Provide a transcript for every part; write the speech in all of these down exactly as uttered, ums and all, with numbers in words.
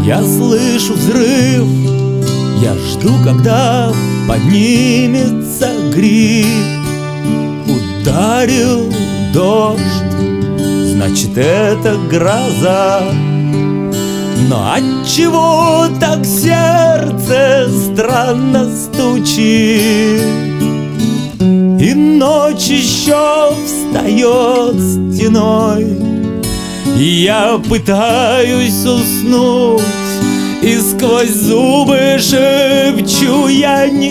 Я слышу взрыв, я жду, когда поднимется гриб. Ударил дождь, значит, это гроза. Но отчего так сердце странно стучит? И ночь еще встает стеной. И я пытаюсь уснуть, и сквозь зубы шепчу: я не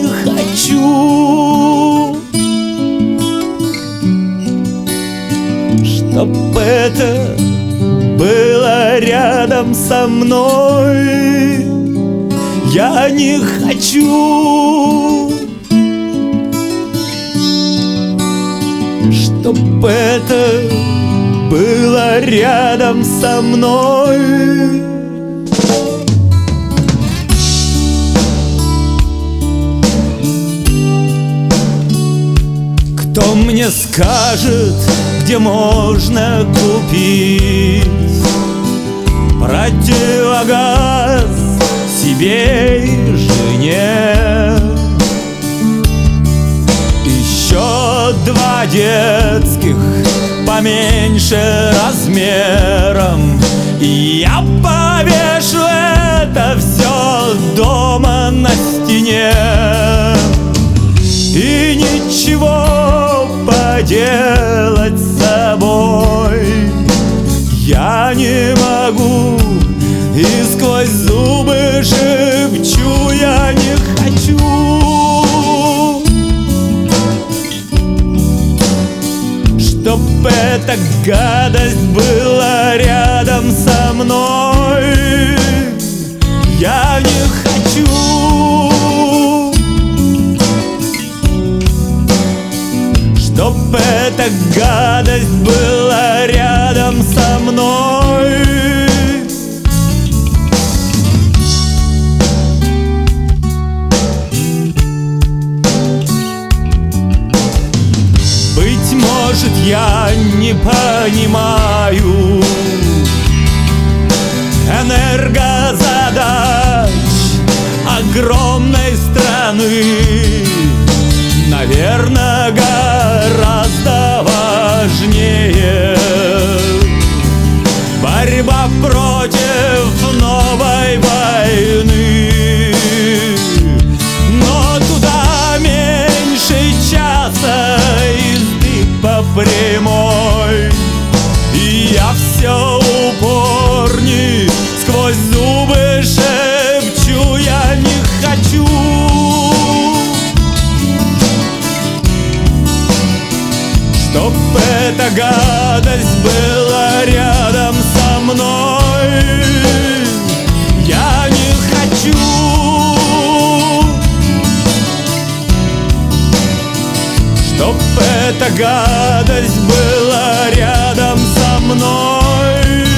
хочу, чтоб это было рядом со мной. Я не хочу, чтоб это было рядом со мной. Кто мне скажет, где можно купить противогаз себе и жене? Еще два детских поменьше размером, и я повешу это все дома на стене. И ничего поделать с собой я не могу, и сквозь зубы шепчу: я не хочу, чтоб эта гадость была рядом со мной. Я не хочу, чтоб эта гадость была рядом со мной. Быть может, я не понимаю энергозадач огромной страны. Наверное, гораздо важнее борьба против новой войны. Но туда меньше часа езды по прямой, и я все упорней сквозь зубы шепчу: я не хочу, чтоб эта гадость была рядом со мной. Я не хочу, чтоб эта гадость была рядом со мной.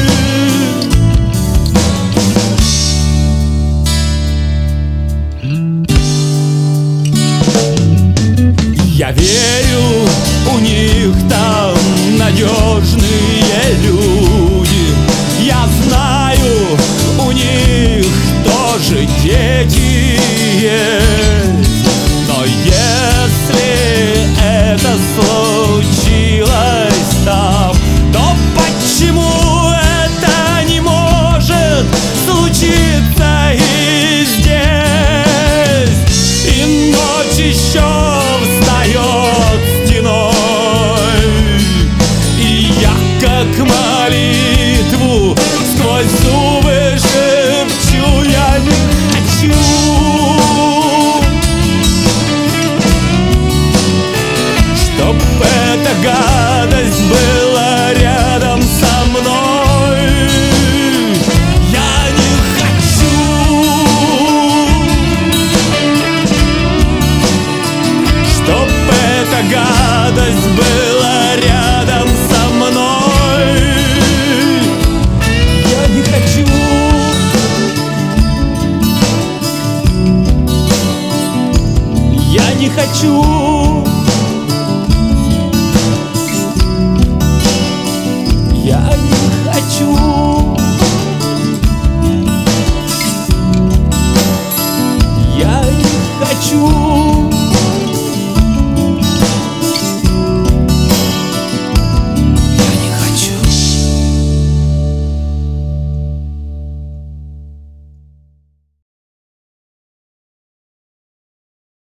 Я верю, у них там надежные люди. Я знаю, у них тоже дети есть. Но если это случилось там, то почему это не может случиться и здесь? И ночь еще встает стеной, и я как молитву сквозь зубы шепчу: я не хочу, чтоб эта гадость была рядом со мной. Я не хочу, чтоб эта гадость была рядом со мной. Я не хочу, я не хочу, я не хочу.